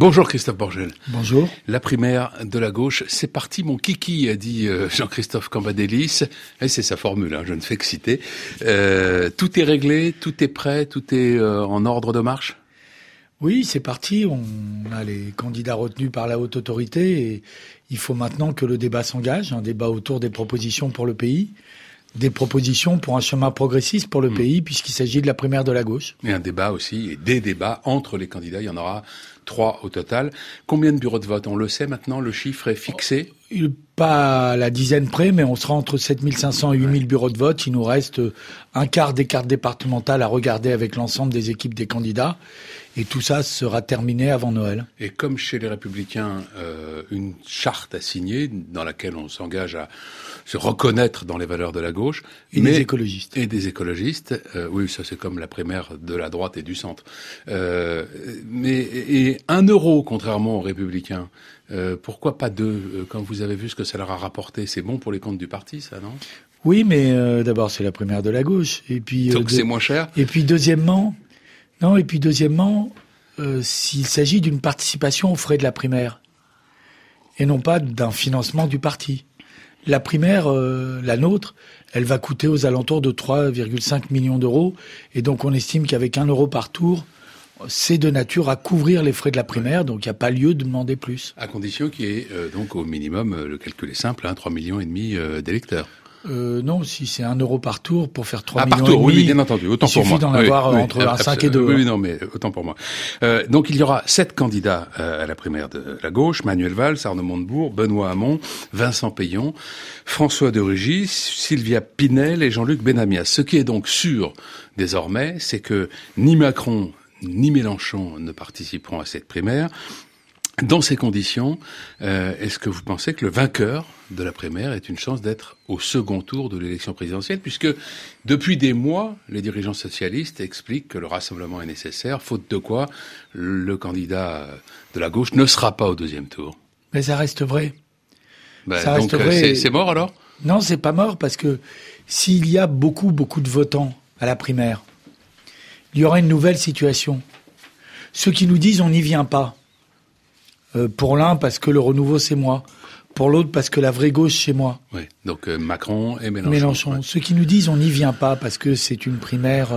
Bonjour Christophe Borgel. Bonjour. La primaire de la gauche, c'est parti mon kiki, a dit Jean-Christophe Cambadélis. Et c'est sa formule, je ne fais que citer. Tout est réglé, tout est prêt, tout est en ordre de marche ? Oui, c'est parti. On a les candidats retenus par la haute autorité et il faut maintenant que le débat s'engage, un débat autour des propositions pour le pays, des propositions pour un chemin progressiste pour le pays, puisqu'il s'agit de la primaire de la gauche. Et un débat aussi, et des débats entre les candidats. Il y en aura 3 au total. Combien de bureaux de vote ? On le sait maintenant, le chiffre est fixé ? Pas à la dizaine près, mais on sera entre 7500 et 8000 bureaux de vote. Il nous reste un quart des cartes départementales à regarder avec l'ensemble des équipes des candidats. Et tout ça sera terminé avant Noël. Et comme chez les Républicains, une charte à signer dans laquelle on s'engage à se reconnaître dans les valeurs de la gauche. Des écologistes. Et des écologistes. Oui, ça c'est comme la primaire de la droite et du centre. Et 1 euro, contrairement aux Républicains. Pourquoi pas 2 quand vous avez vu ce que ça leur a rapporté? C'est bon pour les comptes du parti, ça, non? Oui, mais d'abord c'est la primaire de la gauche. Et puis donc c'est moins cher. Et puis deuxièmement, s'il s'agit d'une participation aux frais de la primaire et non pas d'un financement du parti. La primaire, la nôtre, elle va coûter aux alentours de 3,5 millions d'euros. Et donc on estime qu'avec 1 euro par tour, c'est de nature à couvrir les frais de la primaire. Donc il n'y a pas lieu de demander plus. À condition qu'il y ait donc au minimum, le calcul est simple, 3,5 millions d'électeurs. Non, si c'est 1 euro par tour pour faire 3 millions par tour, oui, bien entendu, autant pour moi. Il suffit d'en avoir entre 5 et 2. Oui, non, mais autant pour moi. Donc il y aura 7 candidats à la primaire de la gauche: Manuel Valls, Arnaud Montebourg, Benoît Hamon, Vincent Peillon, François de Rugy, Sylvia Pinel et Jean-Luc Benamias. Ce qui est donc sûr désormais, c'est que ni Macron ni Mélenchon ne participeront à cette primaire. Dans ces conditions, est-ce que vous pensez que le vainqueur de la primaire ait une chance d'être au second tour de l'élection présidentielle, puisque depuis des mois, les dirigeants socialistes expliquent que le rassemblement est nécessaire, faute de quoi le candidat de la gauche ne sera pas au 2e tour? Mais ça reste vrai. Donc c'est mort alors? Non, c'est pas mort, parce que s'il y a beaucoup de votants à la primaire, il y aura une nouvelle situation. Ceux qui nous disent on n'y vient pas, pour l'un parce que le renouveau c'est moi, pour l'autre parce que la vraie gauche c'est moi. Oui, donc Macron et Mélenchon. Ouais. Ceux qui nous disent on n'y vient pas parce que c'est une primaire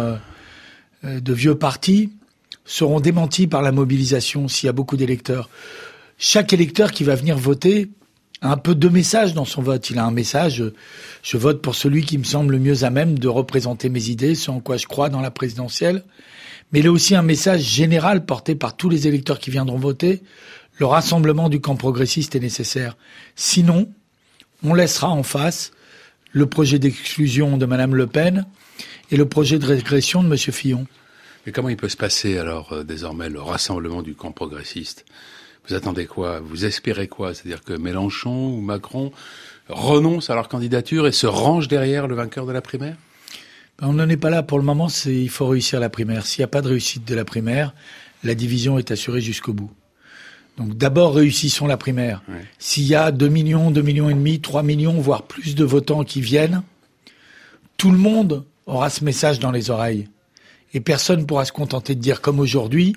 de vieux partis seront démentis par la mobilisation s'il y a beaucoup d'électeurs. Chaque électeur qui va venir voter a un peu 2 messages dans son vote. Il a un message, je vote pour celui qui me semble le mieux à même de représenter mes idées, ce en quoi je crois dans la présidentielle. Mais il a aussi un message général porté par tous les électeurs qui viendront voter. Le rassemblement du camp progressiste est nécessaire. Sinon, on laissera en face le projet d'exclusion de Mme Le Pen et le projet de régression de M. Fillon. Mais comment il peut se passer alors désormais le rassemblement du camp progressiste? Vous attendez quoi? Vous espérez quoi? C'est-à-dire que Mélenchon ou Macron renoncent à leur candidature et se rangent derrière le vainqueur de la primaire? On n'en est pas là pour le moment. Il faut réussir la primaire. S'il n'y a pas de réussite de la primaire, la division est assurée jusqu'au bout. Donc d'abord, réussissons la primaire. Ouais. S'il y a 2 millions, 2 millions et demi, 3 millions, voire plus de votants qui viennent, tout le monde aura ce message dans les oreilles. Et personne ne pourra se contenter de dire comme aujourd'hui,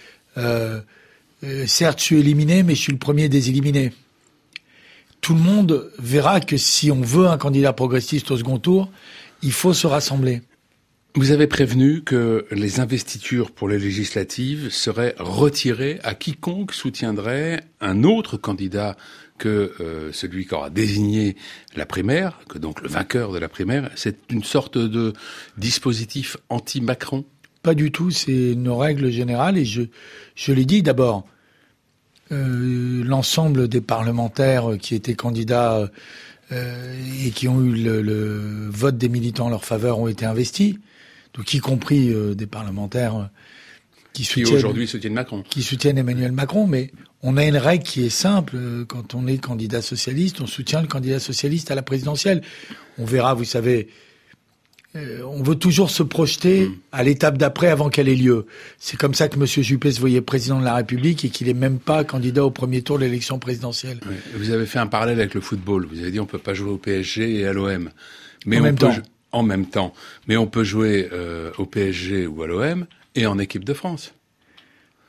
certes, je suis éliminé, mais je suis le premier des éliminés. Tout le monde verra que si on veut un candidat progressiste au second tour, il faut se rassembler. Vous avez prévenu que les investitures pour les législatives seraient retirées à quiconque soutiendrait un autre candidat que celui qui aura désigné la primaire, que donc le vainqueur de la primaire. C'est une sorte de dispositif anti-Macron? Pas du tout, c'est nos règles générales et je l'ai dit d'abord. L'ensemble des parlementaires qui étaient candidats et qui ont eu le vote des militants en leur faveur ont été investis. Donc y compris des parlementaires qui aujourd'hui soutiennent Macron, qui soutiennent Emmanuel Macron. Mais on a une règle qui est simple. Quand on est candidat socialiste, on soutient le candidat socialiste à la présidentielle. On verra, vous savez, on veut toujours se projeter à l'étape d'après avant qu'elle ait lieu. C'est comme ça que M. Juppé se voyait président de la République et qu'il n'est même pas candidat au premier tour de l'élection présidentielle. Oui. Vous avez fait un parallèle avec le football. Vous avez dit on peut pas jouer au PSG et à l'OM. Mais en même temps. Mais on peut jouer au PSG ou à l'OM et en équipe de France.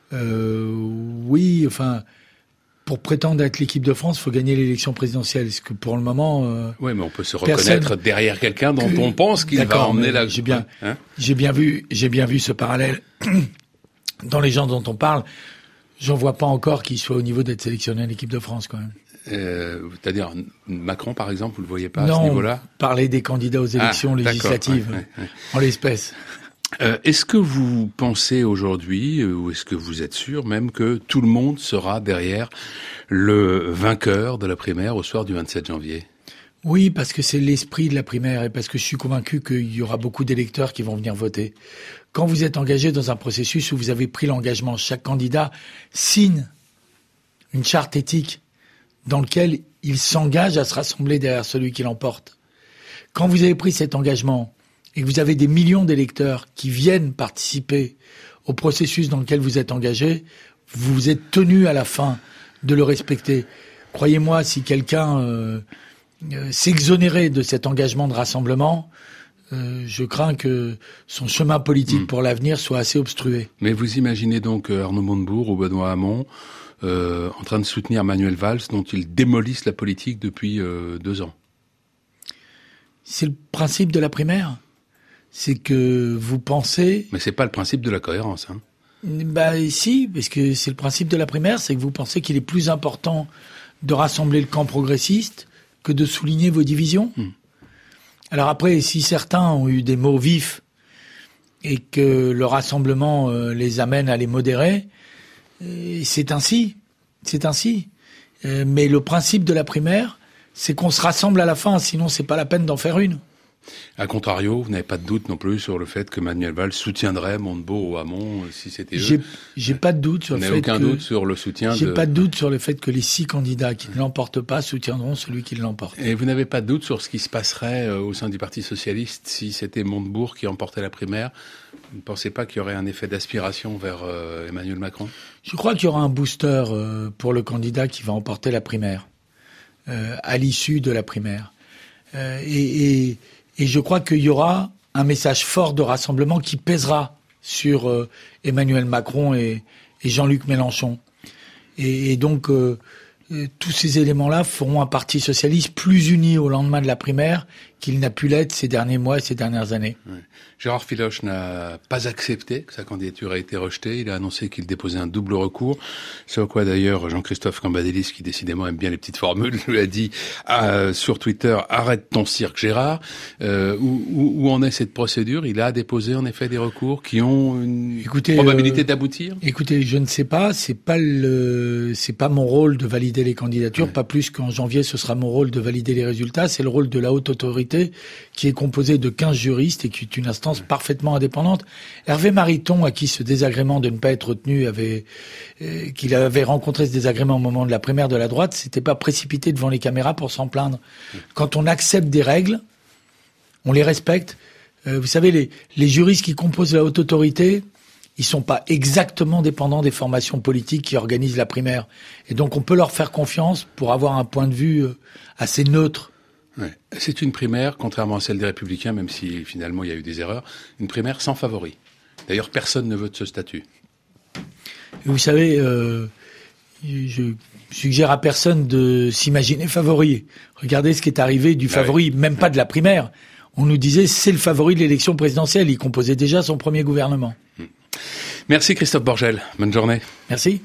Oui, enfin, pour prétendre être l'équipe de France, il faut gagner l'élection présidentielle. Est-ce que pour le moment... oui, mais on peut se reconnaître derrière quelqu'un dont on pense qu'il va emmener la... J'ai bien vu ce parallèle dans les gens dont on parle. J'en vois pas encore qui soit au niveau d'être sélectionné à l'équipe de France, quand même. C'est-à-dire Macron, par exemple, vous le voyez pas à ce niveau-là? Parler des candidats aux élections législatives, en l'espèce. Est-ce que vous pensez aujourd'hui, ou est-ce que vous êtes sûr même que tout le monde sera derrière le vainqueur de la primaire au soir du 27 janvier? Oui, parce que c'est l'esprit de la primaire et parce que je suis convaincu qu'il y aura beaucoup d'électeurs qui vont venir voter. Quand vous êtes engagé dans un processus où vous avez pris l'engagement, chaque candidat signe une charte éthique dans lequel il s'engage à se rassembler derrière celui qui l'emporte. Quand vous avez pris cet engagement et que vous avez des millions d'électeurs qui viennent participer au processus dans lequel vous êtes engagé, vous êtes tenu à la fin de le respecter. Croyez-moi, si quelqu'un s'exonérait de cet engagement de rassemblement, je crains que son chemin politique pour l'avenir soit assez obstrué. Mais vous imaginez donc Arnaud Montebourg ou Benoît Hamon en train de soutenir Manuel Valls, dont ils démolissent la politique depuis 2 ans. C'est le principe de la primaire. C'est que vous pensez... Mais c'est pas le principe de la cohérence, hein. Bah si, parce que c'est le principe de la primaire, c'est que vous pensez qu'il est plus important de rassembler le camp progressiste que de souligner vos divisions. Alors après, si certains ont eu des mots vifs et que le rassemblement les amène à les modérer, c'est ainsi. Mais le principe de la primaire, c'est qu'on se rassemble à la fin, sinon c'est pas la peine d'en faire une. A contrario, vous n'avez pas de doute non plus sur le fait que Manuel Valls soutiendrait Montebourg ou Hamon si c'était eux. J'ai pas de doute sur le fait que... Vous n'avez aucun doute sur le soutien J'ai pas de doute sur le fait que les 6 candidats qui ne l'emportent pas soutiendront celui qui l'emporte. Et vous n'avez pas de doute sur ce qui se passerait au sein du Parti Socialiste si c'était Montebourg qui emportait la primaire? Vous ne pensez pas qu'il y aurait un effet d'aspiration vers Emmanuel Macron? Je crois qu'il y aura un booster pour le candidat qui va emporter la primaire, à l'issue de la primaire. Et je crois qu'il y aura un message fort de rassemblement qui pèsera sur Emmanuel Macron et Jean-Luc Mélenchon. Et donc, tous ces éléments-là feront un parti socialiste plus uni au lendemain de la primaire qu'il n'a pu l'être ces derniers mois et ces dernières années. Ouais. Gérard Filoche n'a pas accepté que sa candidature a été rejetée. Il a annoncé qu'il déposait un double recours. C'est au quoi d'ailleurs Jean-Christophe Cambadélis, qui décidément aime bien les petites formules, lui a dit sur Twitter « Arrête ton cirque, Gérard ». Où en est cette procédure? Il a déposé en effet des recours qui ont une probabilité d'aboutir? Écoutez, je ne sais pas. C'est pas mon rôle de valider les candidatures. Pas plus qu'en janvier, ce sera mon rôle de valider les résultats. C'est le rôle de la haute autorité qui est composée de 15 juristes et qui est une instance parfaitement indépendante. Hervé Mariton, à qui ce désagrément de ne pas être retenu qu'il avait rencontré ce désagrément au moment de la primaire de la droite, s'était pas précipité devant les caméras pour s'en plaindre. Quand on accepte des règles, on les respecte. Vous savez, les juristes qui composent la haute autorité, ils sont pas exactement dépendants des formations politiques qui organisent la primaire. Et donc on peut leur faire confiance pour avoir un point de vue assez neutre. Ouais. C'est une primaire, contrairement à celle des Républicains, même si finalement il y a eu des erreurs, une primaire sans favori. D'ailleurs, personne ne veut de ce statut. Vous savez, je suggère à personne de s'imaginer favori. Regardez ce qui est arrivé du favori, même pas de la primaire. On nous disait c'est le favori de l'élection présidentielle. Il composait déjà son premier gouvernement. Merci Christophe Borgel. Bonne journée. Merci.